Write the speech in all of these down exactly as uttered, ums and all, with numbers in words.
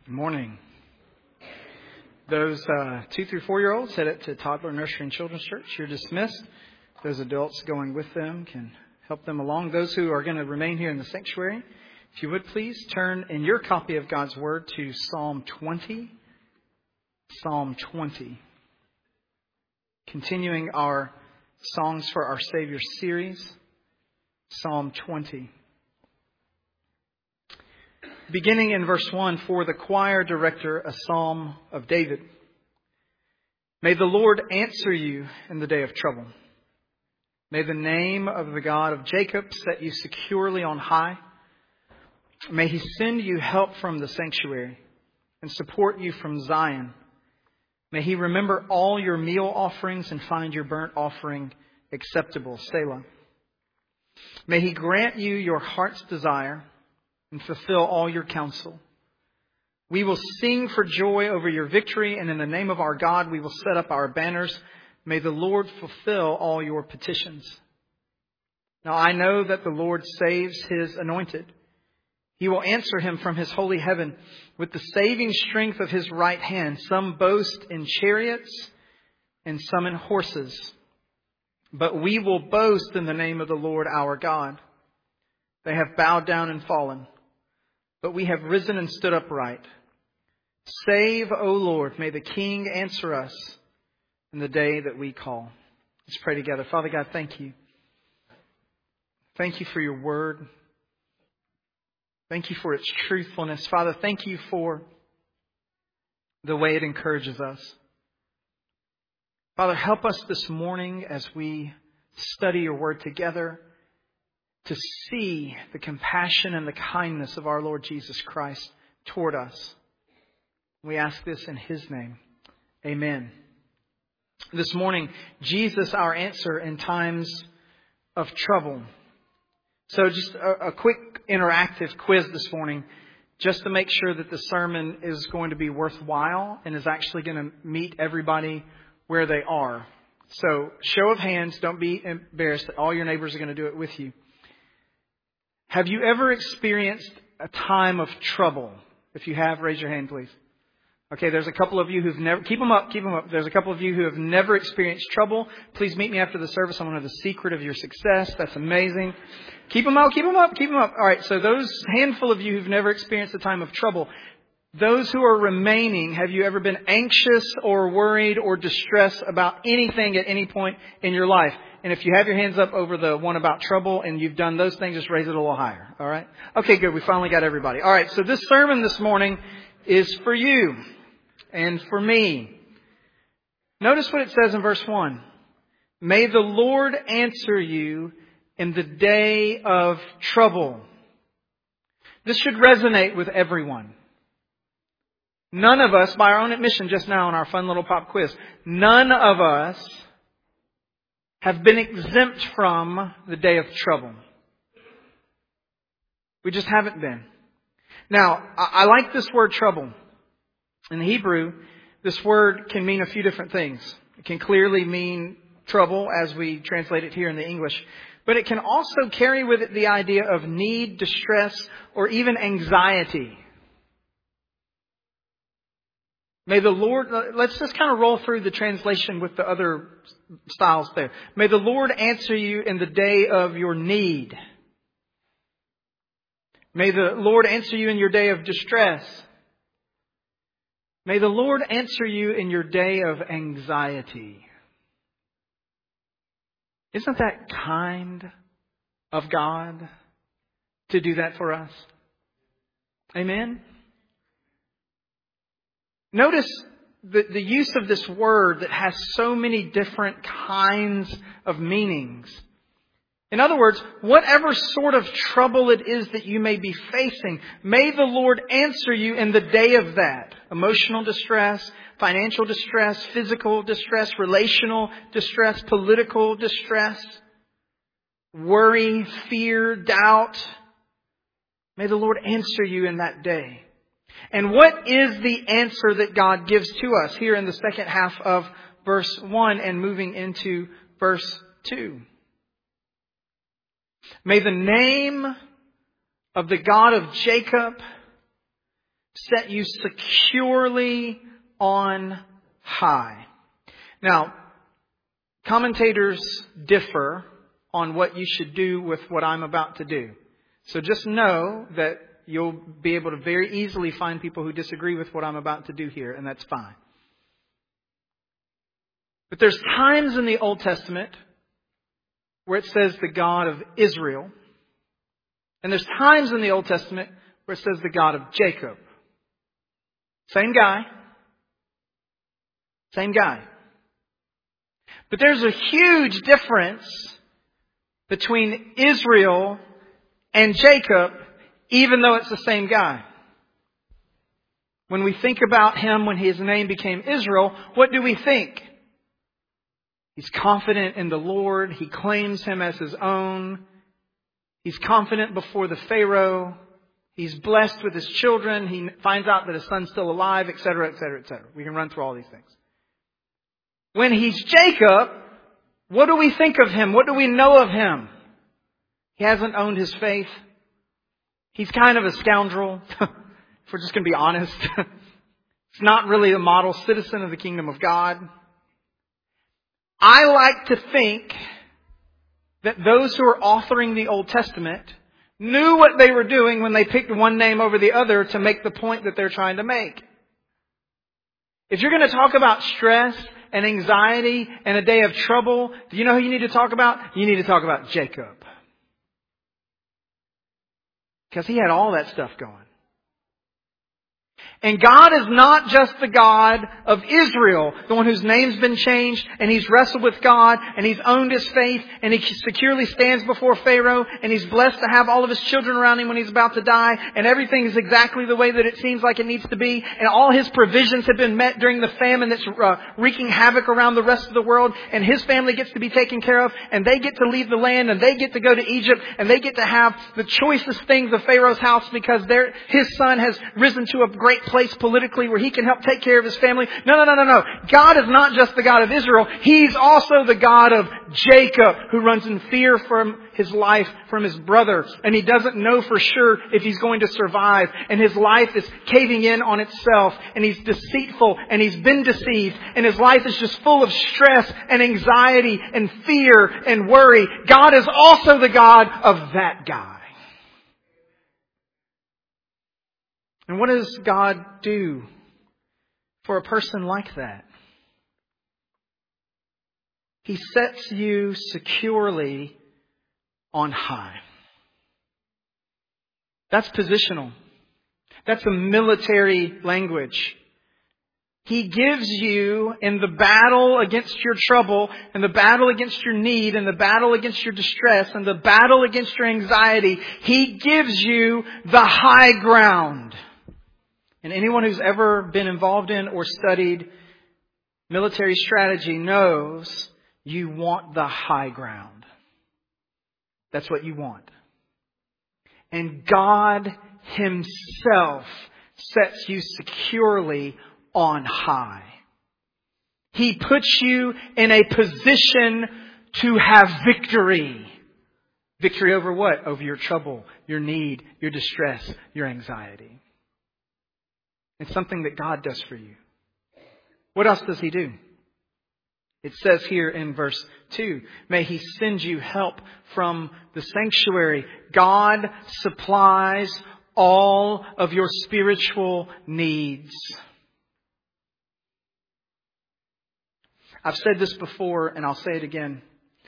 Good morning. Those uh, two through four year olds headed to Toddler Nursery and Children's Church. You're dismissed. Those adults going with them can help them along. Those who are going to remain here in the sanctuary, if you would please turn in your copy of God's Word to Psalm twenty. Psalm twenty. Continuing our Songs for Our Savior series, Psalm twenty. Beginning in verse one, for the choir director, a psalm of David. May the Lord answer you in the day of trouble. May the name of the God of Jacob set you securely on high. May He send you help from the sanctuary and support you from Zion. May He remember all your meal offerings and find your burnt offering acceptable. Selah. May He grant you your heart's desire and fulfill all your counsel. We will sing for joy over your victory, and in the name of our God we will set up our banners. May the Lord fulfill all your petitions. Now I know that the Lord saves His anointed. He will answer him from His holy heaven with the saving strength of His right hand. Some boast in chariots and some in horses, but we will boast in the name of the Lord our God. They have bowed down and fallen, but we have risen and stood upright. Save, O Lord, may the King answer us in the day that we call. Let's pray together. Father God, thank you. Thank you for your word. Thank you for its truthfulness. Father, thank you for the way it encourages us. Father, help us this morning as we study your word together to see the compassion and the kindness of our Lord Jesus Christ toward us. We ask this in His name. Amen. This morning, Jesus, our answer in times of trouble. So just a, a quick interactive quiz this morning, just to make sure that the sermon is going to be worthwhile and is actually going to meet everybody where they are. So show of hands, don't be embarrassed that all your neighbors are going to do it with you. Have you ever experienced a time of trouble? If you have, raise your hand, please. Okay, there's a couple of you who've never... Keep them up, keep them up. There's a couple of you who have never experienced trouble. Please meet me after the service. I want to know the secret of your success. That's amazing. Keep them up, keep them up, keep them up. All right, so those handful of you who've never experienced a time of trouble, those who are remaining, have you ever been anxious or worried or distressed about anything at any point in your life? And if you have your hands up over the one about trouble and you've done those things, just raise it a little higher. All right? Okay, good. We finally got everybody. All right, so this sermon this morning is for you and for me. Notice what it says in verse one. May the Lord answer you in the day of trouble. This should resonate with everyone. None of us, by our own admission just now in our fun little pop quiz, none of us have been exempt from the day of trouble. We just haven't been. Now, I like this word trouble. In the Hebrew, this word can mean a few different things. It can clearly mean trouble as we translate it here in the English. But it can also carry with it the idea of need, distress, or even anxiety. May the Lord, let's just kind of roll through the translation with the other styles there. May the Lord answer you in the day of your need. May the Lord answer you in your day of distress. May the Lord answer you in your day of anxiety. Isn't that kind of God to do that for us? Amen? Notice the, the use of this word that has so many different kinds of meanings. In other words, whatever sort of trouble it is that you may be facing, may the Lord answer you in the day of that. Emotional distress, financial distress, physical distress, relational distress, political distress, worry, fear, doubt. May the Lord answer you in that day. And what is the answer that God gives to us here in the second half of verse one and moving into verse two? May the name of the God of Jacob set you securely on high. Now, commentators differ on what you should do with what I'm about to do. So just know that you'll be able to very easily find people who disagree with what I'm about to do here, and that's fine. But there's times in the Old Testament where it says the God of Israel. And there's times in the Old Testament where it says the God of Jacob. Same guy. Same guy. But there's a huge difference between Israel and Jacob, even though it's the same guy. When we think about him when his name became Israel, what do we think? He's confident in the Lord. He claims him as his own. He's confident before the Pharaoh. He's blessed with his children. He finds out that his son's still alive, et cetera, et cetera, et cetera. We can run through all these things. When he's Jacob, what do we think of him? What do we know of him? He hasn't owned his faith. He's kind of a scoundrel, if we're just going to be honest. He's not really a model citizen of the kingdom of God. I like to think that those who are authoring the Old Testament knew what they were doing when they picked one name over the other to make the point that they're trying to make. If you're going to talk about stress and anxiety and a day of trouble, do you know who you need to talk about? You need to talk about Jacob. Because he had all that stuff going. And God is not just the God of Israel, the one whose name's been changed, and he's wrestled with God, and he's owned his faith, and he securely stands before Pharaoh, and he's blessed to have all of his children around him when he's about to die, and everything is exactly the way that it seems like it needs to be, and all his provisions have been met during the famine that's uh, wreaking havoc around the rest of the world, and his family gets to be taken care of, and they get to leave the land, and they get to go to Egypt, and they get to have the choicest things of Pharaoh's house because his son has risen to a great place politically where he can help take care of his family. No, no, no, no, no. God is not just the God of Israel. He's also the God of Jacob, who runs in fear from his life from his brother. And he doesn't know for sure if he's going to survive. And his life is caving in on itself. And he's deceitful. And he's been deceived. And his life is just full of stress and anxiety and fear and worry. God is also the God of that guy. And what does God do for a person like that? He sets you securely on high. That's positional. That's a military language. He gives you in the battle against your trouble, and the battle against your need, and the battle against your distress, and the battle against your anxiety, He gives you the high ground. And anyone who's ever been involved in or studied military strategy knows you want the high ground. That's what you want. And God Himself sets you securely on high. He puts you in a position to have victory. Victory over what? Over your trouble, your need, your distress, your anxiety. It's something that God does for you. What else does He do? It says here in verse two, may He send you help from the sanctuary. God supplies all of your spiritual needs. I've said this before and I'll say it again.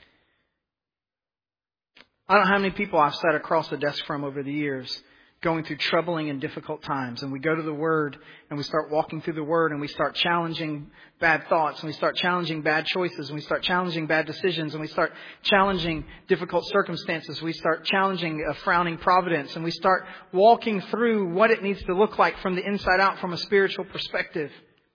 I don't know how many people I've sat across the desk from over the years going through troubling and difficult times. And we go to the Word and we start walking through the Word and we start challenging bad thoughts and we start challenging bad choices and we start challenging bad decisions and we start challenging difficult circumstances. We start challenging a frowning providence and we start walking through what it needs to look like from the inside out from a spiritual perspective.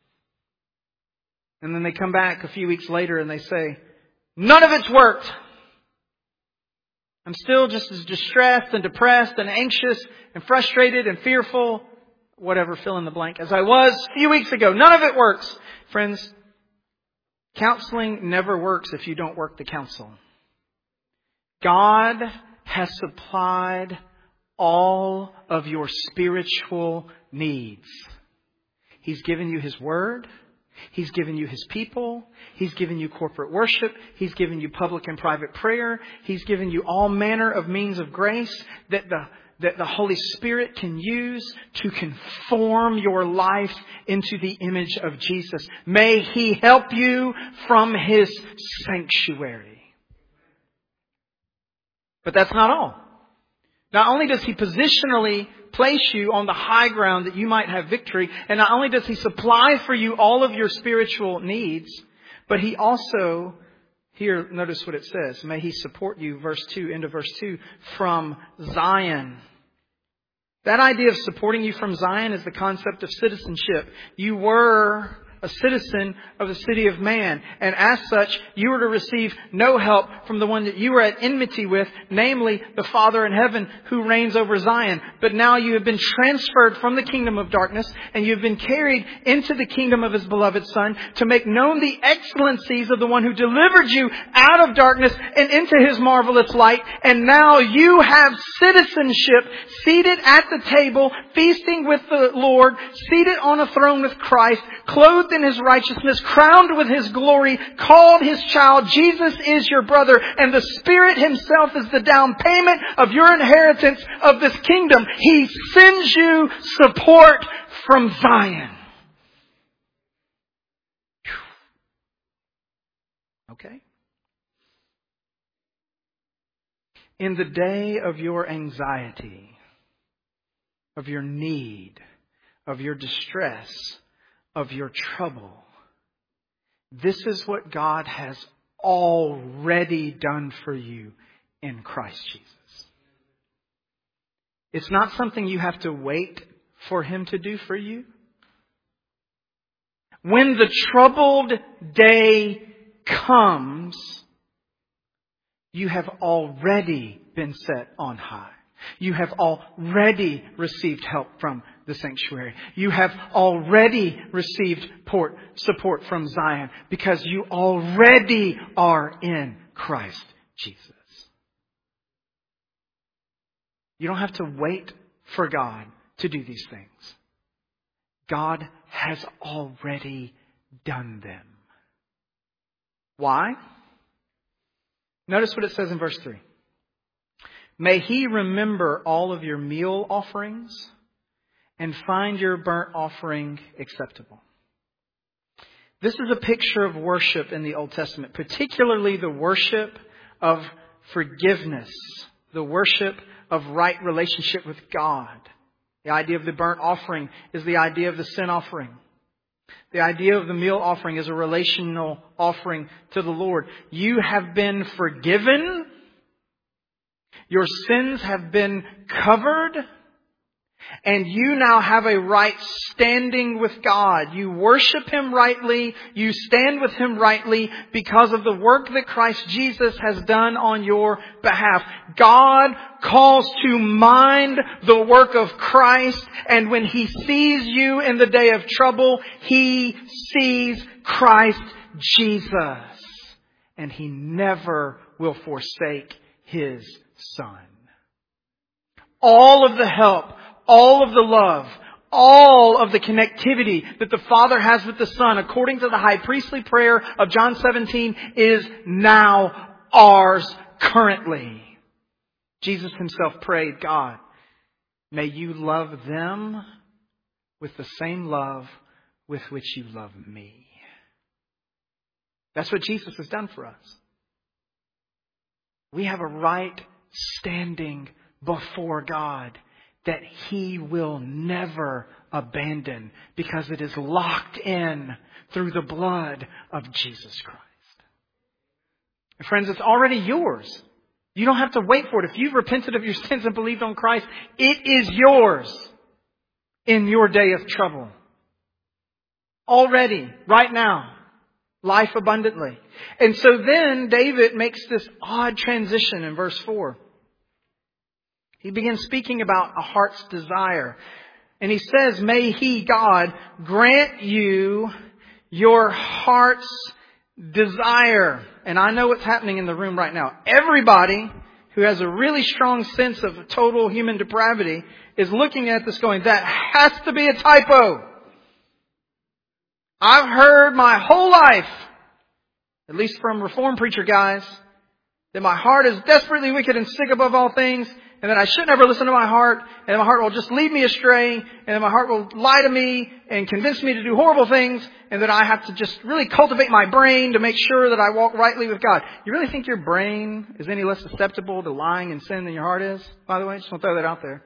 And then they come back a few weeks later and they say, none of it's worked. I'm still just as distressed and depressed and anxious and frustrated and fearful, whatever, fill in the blank, as I was a few weeks ago. None of it works. Friends, counseling never works if you don't work the counsel. God has supplied all of your spiritual needs. He's given you His Word. He's given you His people. He's given you corporate worship. He's given you public and private prayer. He's given you all manner of means of grace that the, that the Holy Spirit can use to conform your life into the image of Jesus. May He help you from His sanctuary. But that's not all. Not only does He positionally place you on the high ground that you might have victory, and not only does He supply for you all of your spiritual needs, but He also, here, notice what it says, may He support you, verse two, end of verse two, from Zion. That idea of supporting you from Zion is the concept of citizenship. You were a citizen of the city of man. And as such, you were to receive no help from the one that you were at enmity with, namely the Father in heaven who reigns over Zion. But now you have been transferred from the kingdom of darkness and you have been carried into the kingdom of His beloved Son to make known the excellencies of the one who delivered you out of darkness and into His marvelous light. And now you have citizenship, seated at the table, feasting with the Lord, seated on a throne with Christ, clothed in His righteousness, crowned with His glory, called His child. Jesus is your brother, and the Spirit Himself is the down payment of your inheritance of this kingdom. He sends you support from Zion. Okay? In the day of your anxiety, of your need, of your distress, of your trouble, this is what God has already done for you in Christ Jesus. It's not something you have to wait for Him to do for you. When the troubled day comes, you have already been set on high. You have already received help from the sanctuary. You have already received port, support from Zion because you already are in Christ Jesus. You don't have to wait for God to do these things. God has already done them. Why? Notice what it says in verse three. May He remember all of your meal offerings and find your burnt offering acceptable. This is a picture of worship in the Old Testament, particularly the worship of forgiveness, the worship of right relationship with God. The idea of the burnt offering is the idea of the sin offering. The idea of the meal offering is a relational offering to the Lord. You have been forgiven. Your sins have been covered. And you now have a right standing with God. You worship Him rightly. You stand with Him rightly because of the work that Christ Jesus has done on your behalf. God calls to mind the work of Christ. And when He sees you in the day of trouble, He sees Christ Jesus. And He never will forsake His Son. All of the help, all of the love, all of the connectivity that the Father has with the Son, according to the high priestly prayer of John seventeen, is now ours currently. Jesus Himself prayed, God, may you love them with the same love with which you love me. That's what Jesus has done for us. We have a right standing before God that He will never abandon because it is locked in through the blood of Jesus Christ. And friends, it's already yours. You don't have to wait for it. If you've repented of your sins and believed on Christ, it is yours in your day of trouble. Already, right now. Life abundantly. And so then David makes this odd transition in verse four. He begins speaking about a heart's desire. And he says, may He, God, grant you your heart's desire. And I know what's happening in the room right now. Everybody who has a really strong sense of total human depravity, is looking at this going, that has to be a typo. I've heard my whole life, at least from Reformed preacher guys, that my heart is desperately wicked and sick above all things, and that I should never listen to my heart, and my heart will just lead me astray, and then my heart will lie to me and convince me to do horrible things, and that I have to just really cultivate my brain to make sure that I walk rightly with God. You really think your brain is any less susceptible to lying and sin than your heart is? By the way, just want to throw that out there.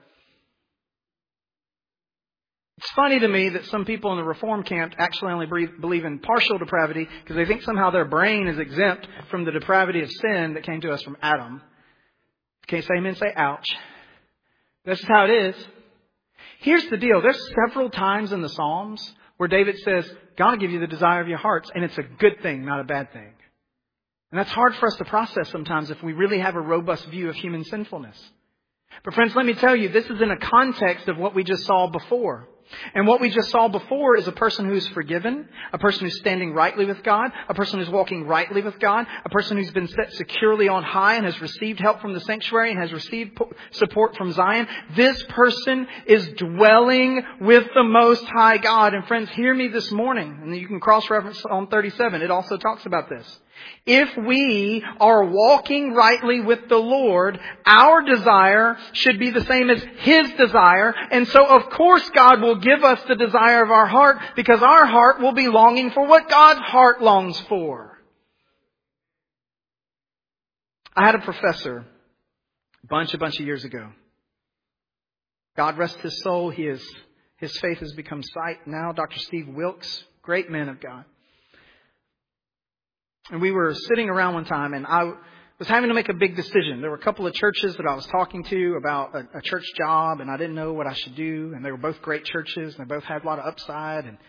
It's funny to me that some people in the Reform camp actually only believe in partial depravity because they think somehow their brain is exempt from the depravity of sin that came to us from Adam. Can't say amen, say ouch. This is how it is. Here's the deal. There's several times in the Psalms where David says, God will give you the desire of your hearts, and it's a good thing, not a bad thing. And that's hard for us to process sometimes if we really have a robust view of human sinfulness. But friends, let me tell you, this is in a context of what we just saw before. And what we just saw before is a person who's forgiven, a person who's standing rightly with God, a person who's walking rightly with God, a person who's been set securely on high and has received help from the sanctuary and has received support from Zion. This person is dwelling with the Most High God. And friends, hear me this morning, and you can cross-reference Psalm thirty-seven. It also talks about this. If we are walking rightly with the Lord, our desire should be the same as His desire. And so, of course, God will give us the desire of our heart because our heart will be longing for what God's heart longs for. I had a professor a bunch, a bunch of years ago. God rest his soul. He is, his faith has become sight now. Doctor Steve Wilkes, great man of God. And we were sitting around one time and I was having to make a big decision. There were a couple of churches that I was talking to about a, a church job and I didn't know what I should do. And they were both great churches and they both had a lot of upside. And,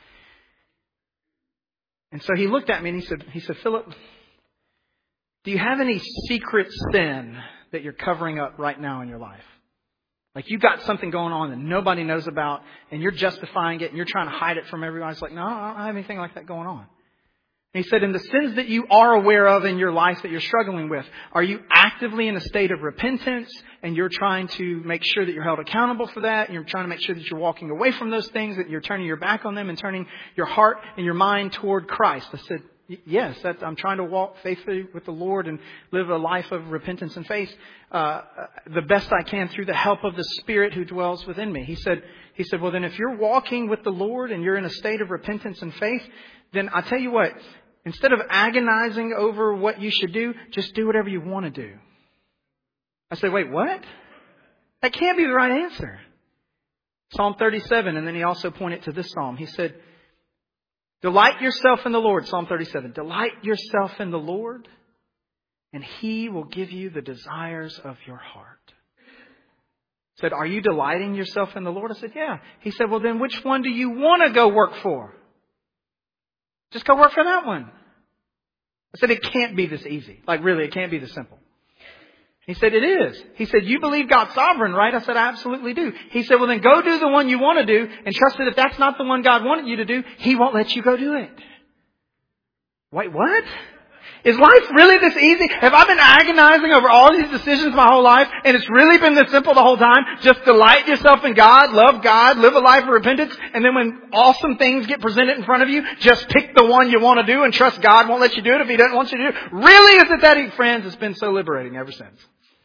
and so he looked at me and he said, he said, Philip, do you have any secret sin that you're covering up right now in your life? Like you got something going on that nobody knows about and you're justifying it and you're trying to hide it from everybody. It's like, no, I don't have anything like that going on. He said, in the sins that you are aware of in your life that you're struggling with, are you actively in a state of repentance and you're trying to make sure that you're held accountable for that and you're trying to make sure that you're walking away from those things, that you're turning your back on them and turning your heart and your mind toward Christ? I said, yes, that, I'm trying to walk faithfully with the Lord and live a life of repentance and faith uh, the best I can through the help of the Spirit who dwells within me. He said, he said, well, then if you're walking with the Lord and you're in a state of repentance and faith, then I tell you what, instead of agonizing over what you should do, just do whatever you want to do. I said, wait, what? That can't be the right answer. Psalm thirty-seven, and then he also pointed to this psalm. He said, delight yourself in the Lord. Psalm thirty-seven. Delight yourself in the Lord, and He will give you the desires of your heart. He said, are you delighting yourself in the Lord? I said, yeah. He said, well, then which one do you want to go work for? Just go work for that one. I said, it can't be this easy. Like, really, it can't be this simple. He said, it is. He said, you believe God's sovereign, right? I said, I absolutely do. He said, well, then go do the one you want to do and trust that if that's not the one God wanted you to do, He won't let you go do it. Wait, what? Is life really this easy? Have I been agonizing over all these decisions my whole life and it's really been this simple the whole time? Just delight yourself in God, love God, live a life of repentance, and then when awesome things get presented in front of you, just pick the one you want to do and trust God won't let you do it if He doesn't want you to do it. Really, is it that easy? Friends, it's been so liberating ever since.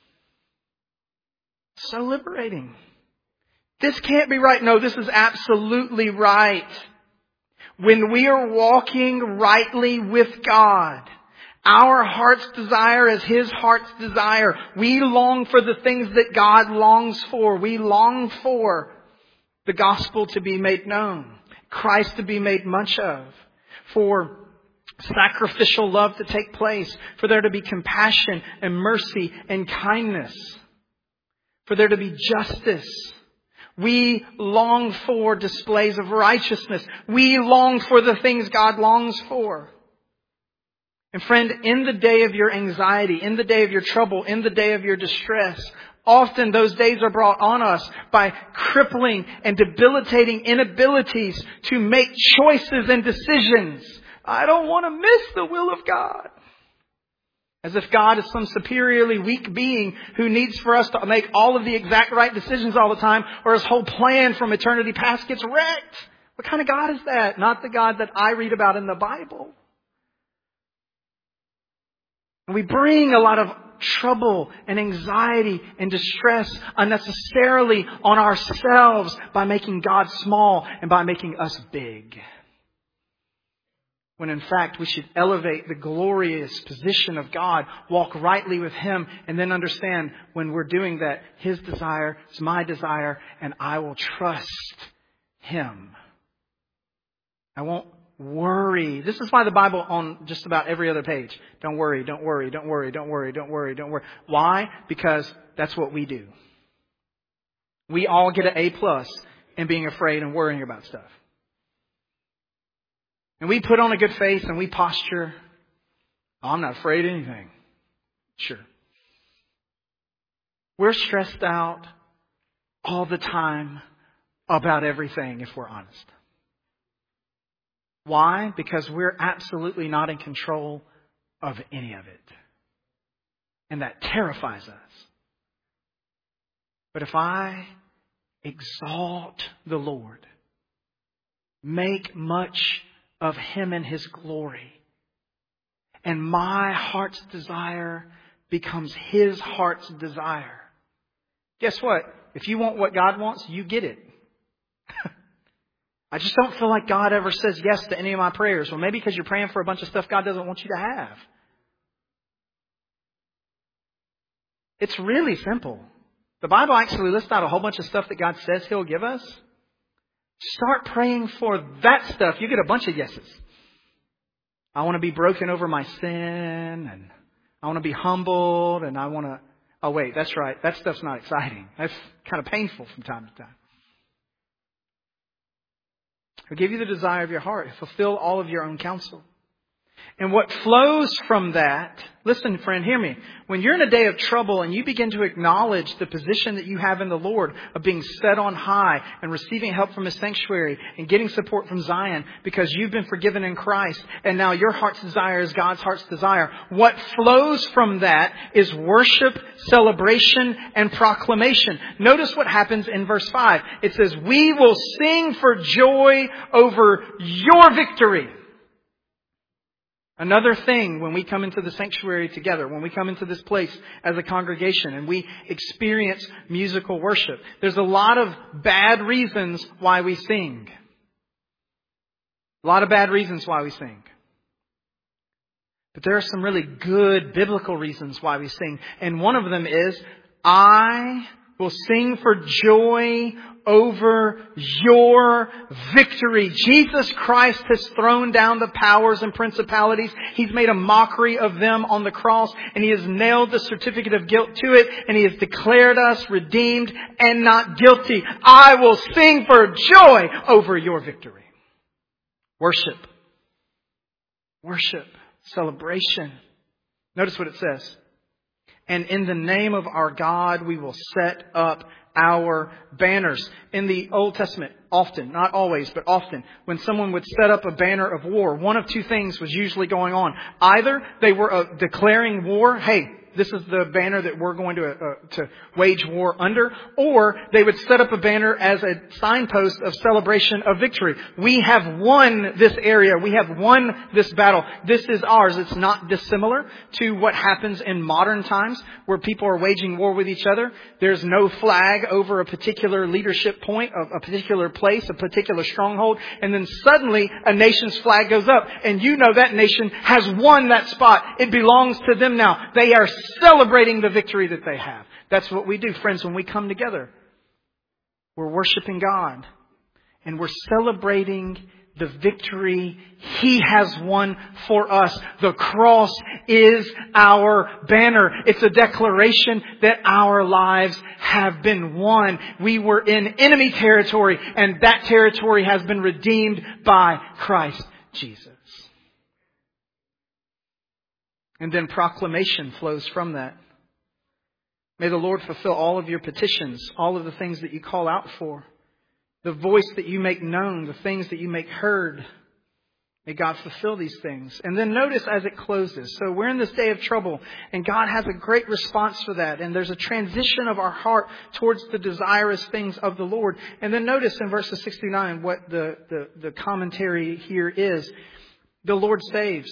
So liberating. This can't be right. No, this is absolutely right. When we are walking rightly with God, our heart's desire is His heart's desire. We long for the things that God longs for. We long for the gospel to be made known, Christ to be made much of, for sacrificial love to take place, for there to be compassion and mercy and kindness, for there to be justice. We long for displays of righteousness. We long for the things God longs for. And friend, in the day of your anxiety, in the day of your trouble, in the day of your distress, often those days are brought on us by crippling and debilitating inabilities to make choices and decisions. I don't want to miss the will of God. As if God is some superiorly weak being who needs for us to make all of the exact right decisions all the time, or His whole plan from eternity past gets wrecked. What kind of God is that? Not the God that I read about in the Bible. And we bring a lot of trouble and anxiety and distress unnecessarily on ourselves by making God small and by making us big. When in fact we should elevate the glorious position of God, walk rightly with Him, and then understand when we're doing that, His desire is my desire, and I will trust Him. I won't worry. This is why the Bible on just about every other page. Don't worry, don't worry, don't worry, don't worry, don't worry, don't worry. Why? Because that's what we do. We all get an A plus in being afraid and worrying about stuff. And we put on a good face and we posture. Oh, I'm not afraid of anything. Sure. We're stressed out all the time about everything, if we're honest. Why? Because we're absolutely not in control of any of it. And that terrifies us. But if I exalt the Lord, make much of Him and His glory, and my heart's desire becomes His heart's desire, guess what? If you want what God wants, you get it. I just don't feel like God ever says yes to any of my prayers. Well, maybe because you're praying for a bunch of stuff God doesn't want you to have. It's really simple. The Bible actually lists out a whole bunch of stuff that God says He'll give us. Start praying for that stuff. You get a bunch of yeses. I want to be broken over my sin, and I want to be humbled, and I want to... Oh, wait, that's right. That stuff's not exciting. That's kind of painful from time to time. He'll give you the desire of your heart. He'll fulfill all of your own counsel. And what flows from that, listen, friend, hear me. When you're in a day of trouble and you begin to acknowledge the position that you have in the Lord of being set on high and receiving help from His sanctuary and getting support from Zion because you've been forgiven in Christ and now your heart's desire is God's heart's desire, what flows from that is worship, celebration, and proclamation. Notice what happens in verse five. It says, "We will sing for joy over your victory." Another thing when we come into the sanctuary together, when we come into this place as a congregation and we experience musical worship, there's a lot of bad reasons why we sing. A lot of bad reasons why we sing. But there are some really good biblical reasons why we sing. And one of them is, I will sing for joy over your victory. Jesus Christ has thrown down the powers and principalities. He's made a mockery of them on the cross, and He has nailed the certificate of guilt to it, and He has declared us redeemed and not guilty. I will sing for joy over your victory. Worship. Worship. Celebration. Notice what it says. And in the name of our God, we will set up our banners. In the Old Testament, often, not always, but often, when someone would set up a banner of war, one of two things was usually going on. Either they were uh, declaring war, hey, this is the banner that we're going to uh, to wage war under. Or they would set up a banner as a signpost of celebration of victory. We have won this area. We have won this battle. This is ours. It's not dissimilar to what happens in modern times where people are waging war with each other. There's no flag over a particular leadership point, a, a particular place, a particular stronghold. And then suddenly a nation's flag goes up. And you know that nation has won that spot. It belongs to them now. They are celebrating the victory that they have. That's what we do, friends, when we come together. We're worshiping God. And we're celebrating the victory He has won for us. The cross is our banner. It's a declaration that our lives have been won. We were in enemy territory, and that territory has been redeemed by Christ Jesus. And then proclamation flows from that. May the Lord fulfill all of your petitions, all of the things that you call out for, the voice that you make known, the things that you make heard. May God fulfill these things. And then notice as it closes. So we're in this day of trouble, and God has a great response for that. And there's a transition of our heart towards the desirous things of the Lord. And then notice in verses six through nine what the, the, the commentary here is. The Lord saves.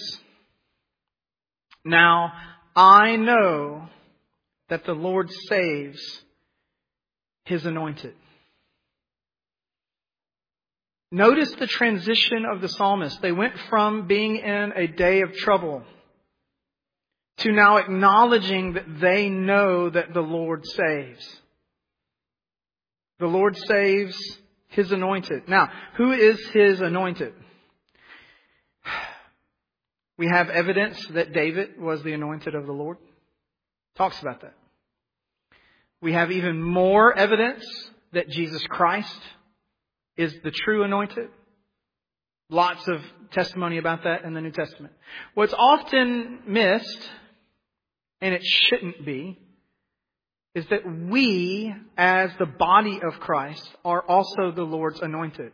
Now, I know that the Lord saves His anointed. Notice the transition of the psalmist. They went from being in a day of trouble to now acknowledging that they know that the Lord saves. The Lord saves His anointed. Now, who is His anointed? We have evidence that David was the anointed of the Lord. Talks about that. We have even more evidence that Jesus Christ is the true anointed. Lots of testimony about that in the New Testament. What's often missed, and it shouldn't be, is that we, as the body of Christ, are also the Lord's anointed.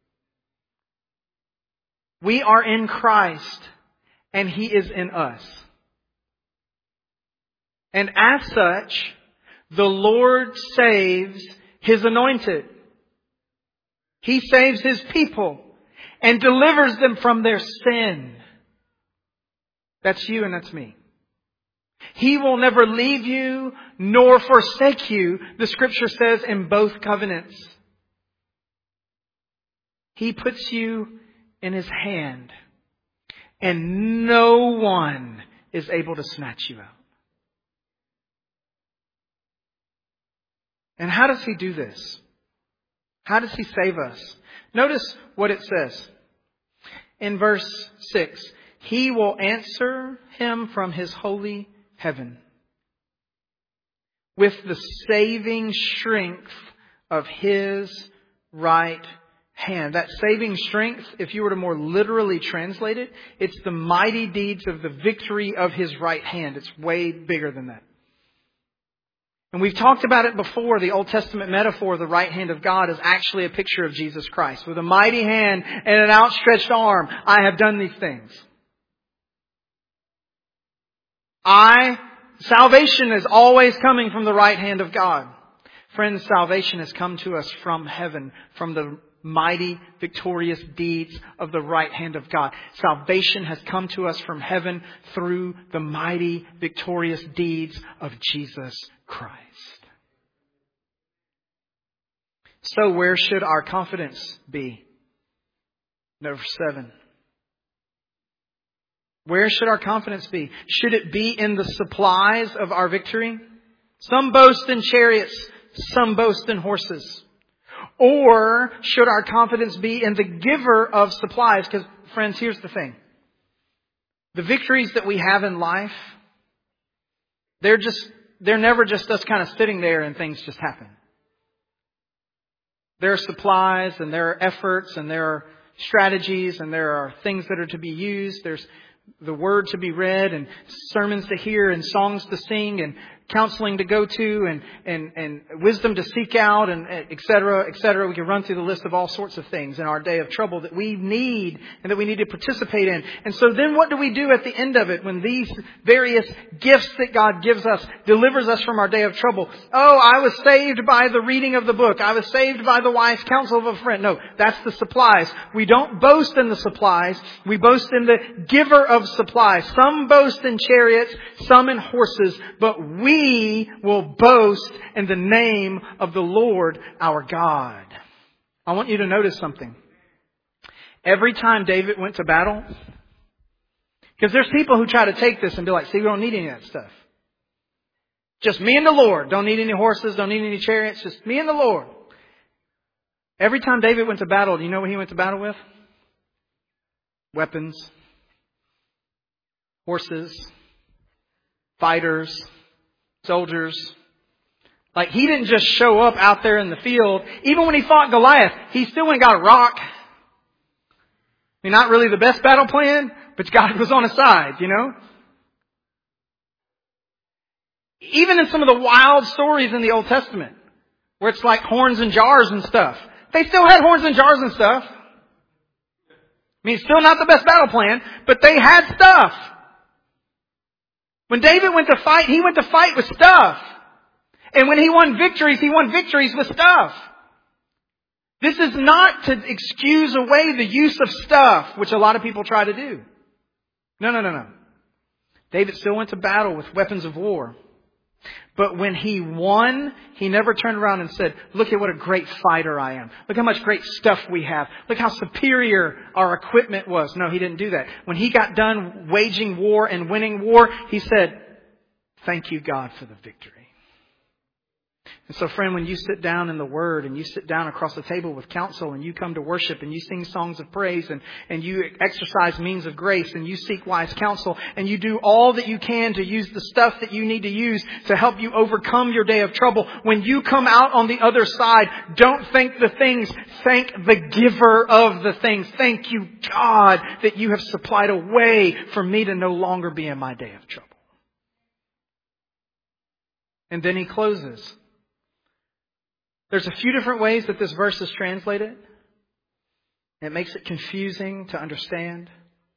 We are in Christ, and He is in us. And as such, the Lord saves His anointed. He saves His people and delivers them from their sin. That's you and that's me. He will never leave you nor forsake you, the Scripture says in both covenants. He puts you in His hand, and no one is able to snatch you out. And how does He do this? How does He save us? Notice what it says in verse six. He will answer him from His holy heaven with the saving strength of His right hand. That saving strength, if you were to more literally translate it, it's the mighty deeds of the victory of His right hand. It's way bigger than that. And we've talked about it before. The Old Testament metaphor of the right hand of God is actually a picture of Jesus Christ. With a mighty hand and an outstretched arm, I have done these things. I, salvation is always coming from the right hand of God. Friends, salvation has come to us from heaven, from the mighty, victorious deeds of the right hand of God. Salvation has come to us from heaven through the mighty, victorious deeds of Jesus Christ. So where should our confidence be? Number seven. Where should our confidence be? Should it be in the supplies of our victory? Some boast in chariots, some boast in horses. Or should our confidence be in the giver of supplies? Because, friends, here's the thing. The victories that we have in life, they're just, they're never just us kind of sitting there and things just happen. There are supplies and there are efforts and there are strategies and there are things that are to be used. There's the Word to be read and sermons to hear and songs to sing and counseling to go to and, and, and wisdom to seek out and et cetera, et cetera. We can run through the list of all sorts of things in our day of trouble that we need and that we need to participate in. And so then what do we do at the end of it when these various gifts that God gives us delivers us from our day of trouble? Oh, I was saved by the reading of the book. I was saved by the wise counsel of a friend. No, that's the supplies. We don't boast in the supplies. We boast in the giver of supplies. Some boast in chariots, some in horses, but we We will boast in the name of the Lord our God. I want you to notice something. Every time David went to battle, because there's people who try to take this and be like, see, we don't need any of that stuff. Just me and the Lord. Don't need any horses, don't need any chariots, just me and the Lord. Every time David went to battle, do you know what he went to battle with? Weapons, horses, fighters, soldiers. Like, he didn't just show up out there in the field. Even when he fought Goliath, he still went and got a rock. I mean, not really the best battle plan, but God was on his side, you know. Even in some of the wild stories in the Old Testament, where it's like horns and jars and stuff, they still had horns and jars and stuff. I mean, still not the best battle plan, but they had stuff. When David went to fight, he went to fight with stuff. And when he won victories, he won victories with stuff. This is not to excuse away the use of stuff, which a lot of people try to do. No, no, no, no. David still went to battle with weapons of war. But when he won, he never turned around and said, look at what a great fighter I am. Look how much great stuff we have. Look how superior our equipment was. No, he didn't do that. When he got done waging war and winning war, he said, thank you, God, for the victory. And so, friend, when you sit down in the Word and you sit down across the table with counsel and you come to worship and you sing songs of praise and, and you exercise means of grace and you seek wise counsel and you do all that you can to use the stuff that you need to use to help you overcome your day of trouble, when you come out on the other side, don't thank the things, thank the giver of the things. Thank you, God, that you have supplied a way for me to no longer be in my day of trouble. And then he closes. There's a few different ways that this verse is translated. It makes it confusing to understand.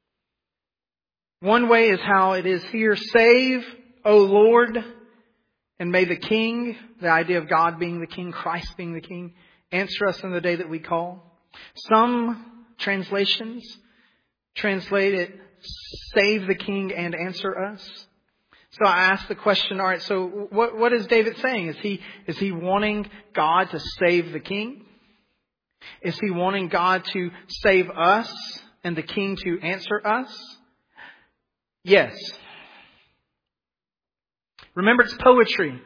One way is how it is here. Save, O Lord, and may the King, the idea of God being the King, Christ being the King, answer us in the day that we call. Some translations translate it, save the King and answer us. So I asked the question, all right, so what, what is David saying? Is he, is he wanting God to save the king? Is he wanting God to save us and the king to answer us? Yes. Remember, it's poetry.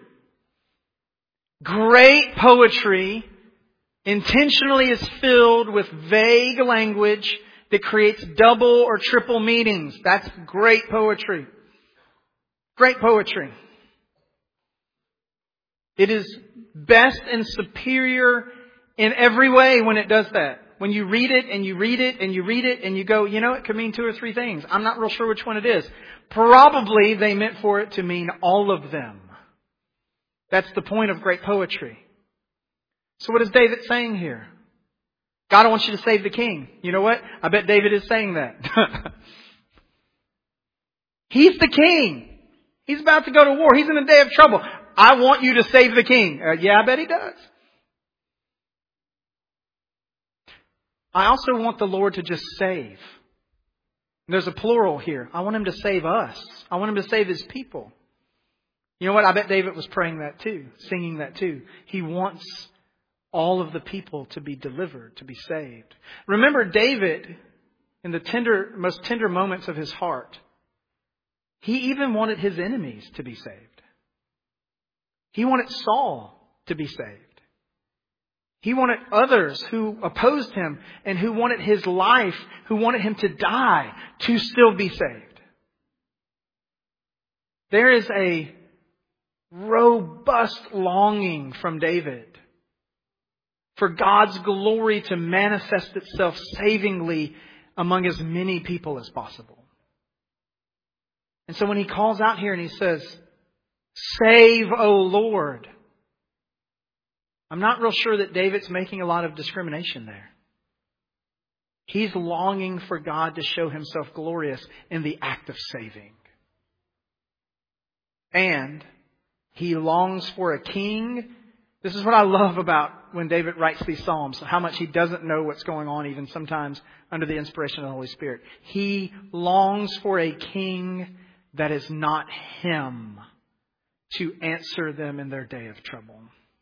Great poetry intentionally is filled with vague language that creates double or triple meanings. That's great poetry. Great poetry. It is best and superior in every way when it does that. When you read it and you read it and you read it and you go, you know, it could mean two or three things. I'm not real sure which one it is. Probably they meant for it to mean all of them. That's the point of great poetry. So what is David saying here? God, I want you to save the king. You know what? I bet David is saying that. He's the king. He's about to go to war. He's in a day of trouble. I want you to save the king. Uh, yeah, I bet he does. I also want the Lord to just save. There's a plural here. I want Him to save us. I want Him to save His people. You know what? I bet David was praying that too, singing that too. He wants all of the people to be delivered, to be saved. Remember David, in the tender, most tender moments of his heart, he even wanted his enemies to be saved. He wanted Saul to be saved. He wanted others who opposed him and who wanted his life, who wanted him to die, to still be saved. There is a robust longing from David for God's glory to manifest itself savingly among as many people as possible. And so when he calls out here and he says, save, O Lord, I'm not real sure that David's making a lot of discrimination there. He's longing for God to show Himself glorious in the act of saving. And he longs for a king. This is what I love about when David writes these Psalms, how much he doesn't know what's going on even sometimes under the inspiration of the Holy Spirit. He longs for a king that is not him to answer them in their day of trouble.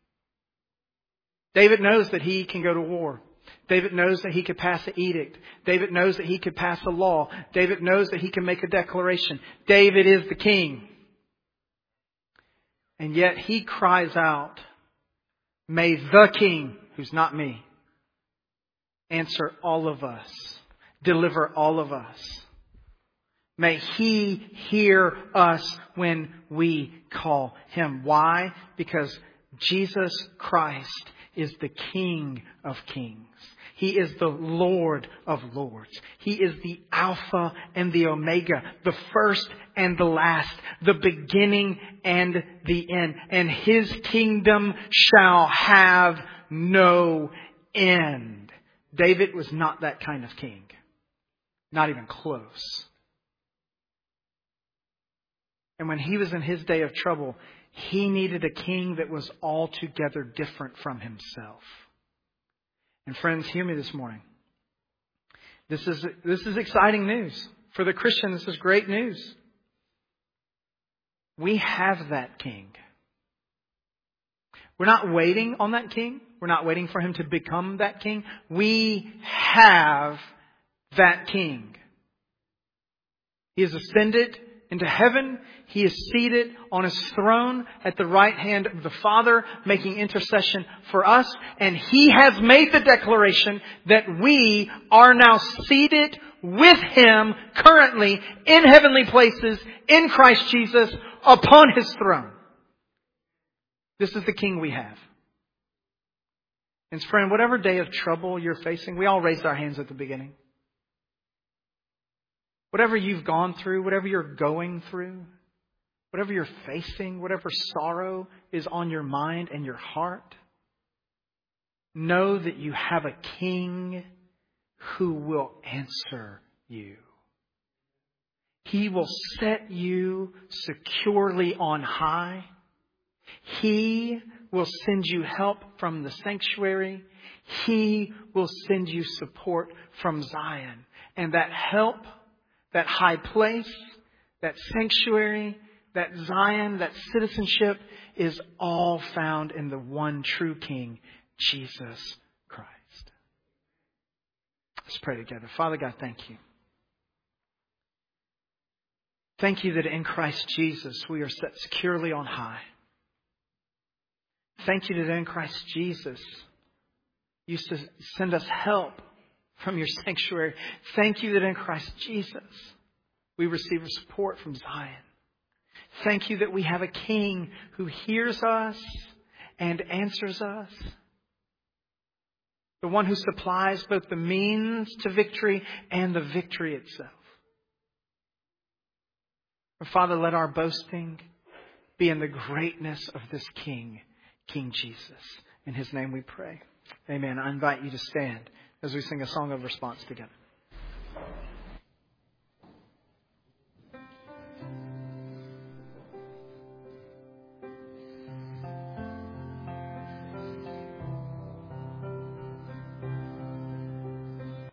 David knows that he can go to war. David knows that he could pass an edict. David knows that he could pass a law. David knows that he can make a declaration. David is the king. And yet he cries out, may the king, who's not me, answer all of us, deliver all of us. May He hear us when we call Him. Why? Because Jesus Christ is the King of Kings. He is the Lord of Lords. He is the Alpha and the Omega, the first and the last, the beginning and the end. And His kingdom shall have no end. David was not that kind of king. Not even close. And when he was in his day of trouble, he needed a king that was altogether different from himself. And friends, hear me this morning. This is, this is exciting news. For the Christian, this is great news. We have that king. We're not waiting on that king. We're not waiting for him to become that king. We have that king. He has ascended into heaven. He is seated on his throne at the right hand of the Father, making intercession for us. And he has made the declaration that we are now seated with him currently in heavenly places in Christ Jesus upon his throne. This is the king we have. And friend, whatever day of trouble you're facing, we all raised our hands at the beginning. Whatever you've gone through, whatever you're going through, whatever you're facing, whatever sorrow is on your mind and your heart, know that you have a king who will answer you. He will set you securely on high. He will send you help from the sanctuary. He will send you support from Zion. And that help, that high place, that sanctuary, that Zion, that citizenship is all found in the one true King, Jesus Christ. Let's pray together. Father God, thank you. Thank you that in Christ Jesus we are set securely on high. Thank you that in Christ Jesus you send us help from your sanctuary. Thank you that in Christ Jesus we receive support from Zion. Thank you that we have a King who hears us and answers us. The one who supplies both the means to victory and the victory itself. Father, let our boasting be in the greatness of this King, King Jesus. In his name we pray. Amen. I invite you to stand as we sing a song of response together.